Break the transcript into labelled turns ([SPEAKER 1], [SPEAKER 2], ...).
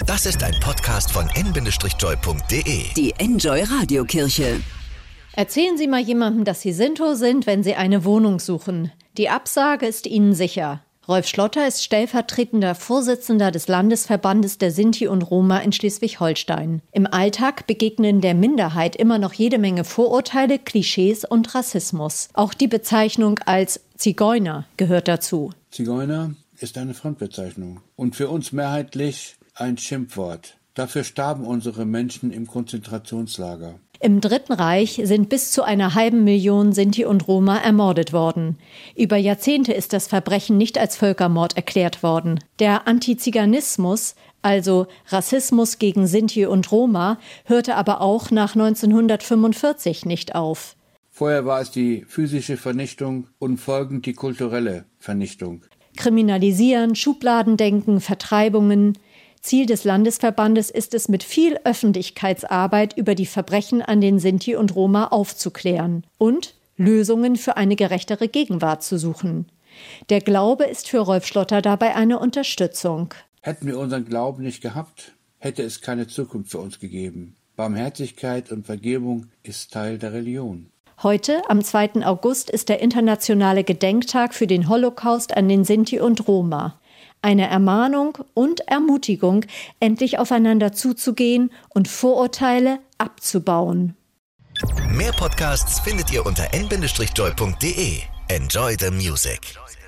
[SPEAKER 1] Das ist ein Podcast von n-joy.de.
[SPEAKER 2] Die Enjoy Radiokirche.
[SPEAKER 3] Erzählen Sie mal jemandem, dass Sie Sinto sind, wenn Sie eine Wohnung suchen. Die Absage ist Ihnen sicher. Rolf Schlotter ist stellvertretender Vorsitzender des Landesverbandes der Sinti und Roma in Schleswig-Holstein. Im Alltag begegnen der Minderheit immer noch jede Menge Vorurteile, Klischees und Rassismus. Auch die Bezeichnung als Zigeuner gehört dazu.
[SPEAKER 4] Zigeuner ist eine Fremdbezeichnung und für uns mehrheitlich ein Schimpfwort. Dafür starben unsere Menschen im Konzentrationslager.
[SPEAKER 3] Im Dritten Reich sind bis zu 500.000 Sinti und Roma ermordet worden. Über Jahrzehnte ist das Verbrechen nicht als Völkermord erklärt worden. Der Antiziganismus, also Rassismus gegen Sinti und Roma, hörte aber auch nach 1945 nicht auf.
[SPEAKER 4] Vorher war es die physische Vernichtung und folgend die kulturelle Vernichtung.
[SPEAKER 3] Kriminalisieren, Schubladendenken, Vertreibungen. Ziel des Landesverbandes ist es, mit viel Öffentlichkeitsarbeit über die Verbrechen an den Sinti und Roma aufzuklären und Lösungen für eine gerechtere Gegenwart zu suchen. Der Glaube ist für Rolf Schlotter dabei eine Unterstützung.
[SPEAKER 4] Hätten wir unseren Glauben nicht gehabt, hätte es keine Zukunft für uns gegeben. Barmherzigkeit und Vergebung ist Teil der Religion.
[SPEAKER 3] Heute, am 2. August, ist der internationale Gedenktag für den Holocaust an den Sinti und Roma. Eine Ermahnung und Ermutigung, endlich aufeinander zuzugehen und Vorurteile abzubauen.
[SPEAKER 1] Mehr Podcasts findet ihr unter n-joy.de. Enjoy the music.